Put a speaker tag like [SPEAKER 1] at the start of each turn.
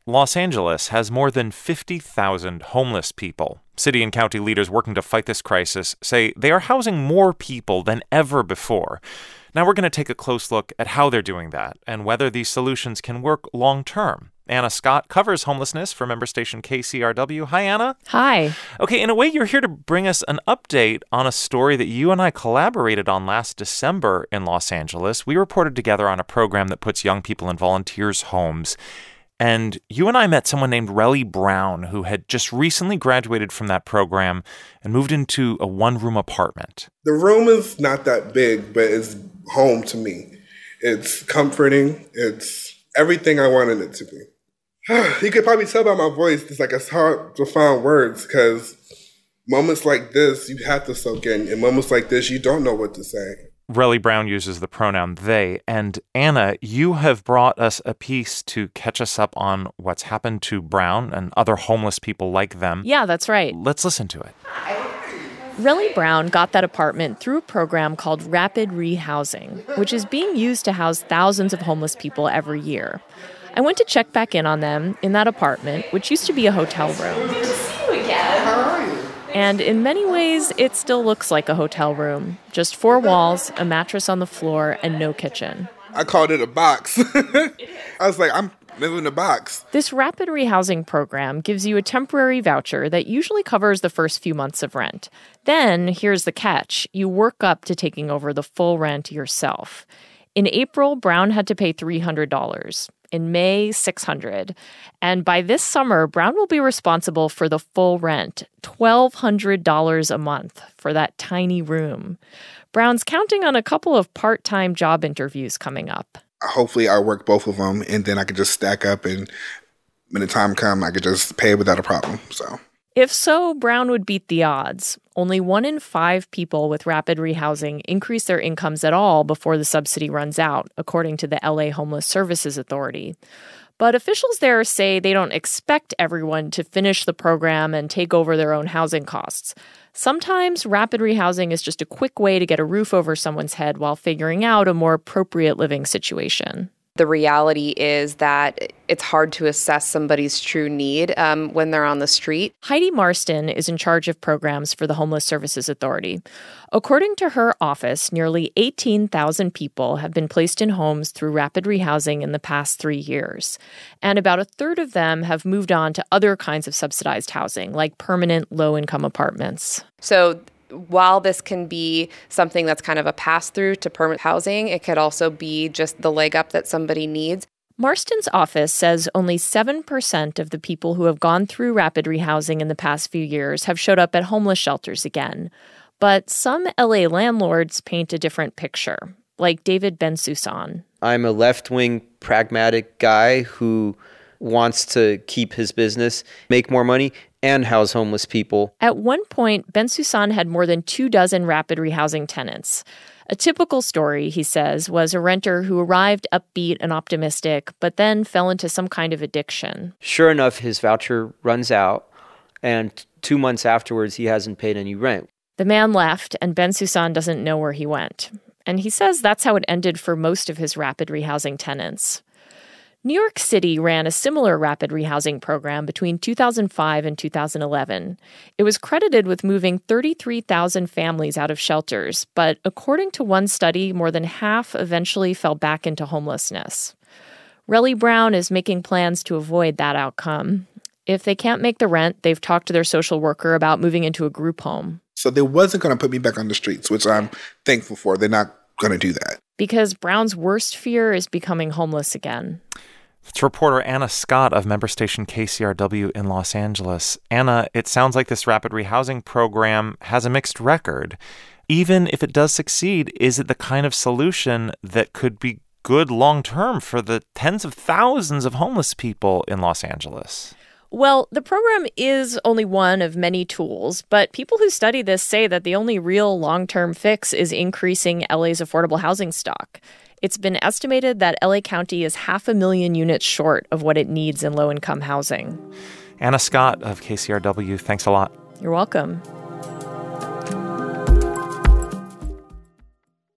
[SPEAKER 1] Los Angeles has more than 50,000 homeless people. City and county leaders working to fight this crisis say they are housing more people than ever before. Now we're going to take a close look at how they're doing that and whether these solutions can work long-term. Anna Scott covers homelessness for member station KCRW. Hi, Anna.
[SPEAKER 2] Hi.
[SPEAKER 1] Okay, in a way, you're here to bring us an update on a story that you and I collaborated on last December in Los Angeles. We reported together on a program that puts young people in volunteers' homes. And you and I met someone named Relly Brown, who had just recently graduated from that program and moved into a one-room apartment.
[SPEAKER 3] The room is not that big, but it's home to me. It's comforting. It's everything I wanted it to be. You could probably tell by my voice, it's hard to find words because moments like this, you have to soak in. And moments like this, you don't know what to say.
[SPEAKER 1] Relly Brown uses the pronoun they. And Anna, you have brought us a piece to catch us up on what's happened to Brown and other homeless people like them.
[SPEAKER 2] Yeah, that's right.
[SPEAKER 1] Let's listen to it.
[SPEAKER 2] Relly Brown got that apartment through a program called Rapid Rehousing, which is being used to house thousands of homeless people every year. I went to check back in on them in that apartment, which used to be a hotel room.
[SPEAKER 3] Good to see you again. How are you?
[SPEAKER 2] And in many ways, it still looks like a hotel room. Just 4 walls, a mattress on the floor, and no kitchen.
[SPEAKER 3] I called it a box. I was like, I'm living in a box.
[SPEAKER 2] This rapid rehousing program gives you a temporary voucher that usually covers the first few months of rent. Then, here's the catch, you work up to taking over the full rent yourself. In April, Brown had to pay $300. In May, $600. And by this summer, Brown will be responsible for the full rent, $1,200 a month for that tiny room. Brown's counting on a couple of part-time job interviews coming up.
[SPEAKER 3] Hopefully I'll work both of them, and then I could just stack up, and when the time comes, I could just pay without a problem. So,
[SPEAKER 2] if so, Brown would beat the odds. Only 1 in 5 people with rapid rehousing increase their incomes at all before the subsidy runs out, according to the LA Homeless Services Authority. But officials there say they don't expect everyone to finish the program and take over their own housing costs. Sometimes rapid rehousing is just a quick way to get a roof over someone's head while figuring out a more appropriate living situation.
[SPEAKER 4] The reality is that it's hard to assess somebody's true need when they're on the street.
[SPEAKER 2] Heidi Marston is in charge of programs for the Homeless Services Authority. According to her office, nearly 18,000 people have been placed in homes through rapid rehousing in the past 3 years. And about a third of them have moved on to other kinds of subsidized housing, like permanent low-income apartments.
[SPEAKER 4] So while this can be something that's kind of a pass-through to permanent housing, it could also be just the leg up that somebody needs.
[SPEAKER 2] Marston's office says only 7% of the people who have gone through rapid rehousing in the past few years have showed up at homeless shelters again. But some LA landlords paint a different picture, like David Bensusan.
[SPEAKER 5] I'm a left-wing pragmatic guy who wants to keep his business, make more money, and house homeless people.
[SPEAKER 2] At one point, Bensusan had more than 24 rapid rehousing tenants. A typical story, he says, was a renter who arrived upbeat and optimistic, but then fell into some kind of addiction.
[SPEAKER 5] Sure enough, his voucher runs out, and 2 months afterwards, he hasn't paid any rent.
[SPEAKER 2] The man left, and Bensusan doesn't know where he went. And he says that's how it ended for most of his rapid rehousing tenants. New York City ran a similar rapid rehousing program between 2005 and 2011. It was credited with moving 33,000 families out of shelters, but according to one study, more than half eventually fell back into homelessness. Relly Brown is making plans to avoid that outcome. If they can't make the rent, they've talked to their social worker about moving into a group home.
[SPEAKER 3] So they wasn't going to put me back on the streets, which I'm thankful for. They're not going to do that.
[SPEAKER 2] Because Brown's worst fear is becoming homeless again.
[SPEAKER 1] It's reporter Anna Scott of member station KCRW in Los Angeles. Anna, it sounds like this rapid rehousing program has a mixed record. Even if it does succeed, is it the kind of solution that could be good long-term for the tens of thousands of homeless people in Los Angeles?
[SPEAKER 2] Well, the program is only one of many tools, but people who study this say that the only real long-term fix is increasing LA's affordable housing stock. It's been estimated that LA County is 500,000 units short of what it needs in low-income housing.
[SPEAKER 1] Anna Scott of KCRW, thanks a lot.
[SPEAKER 2] You're welcome.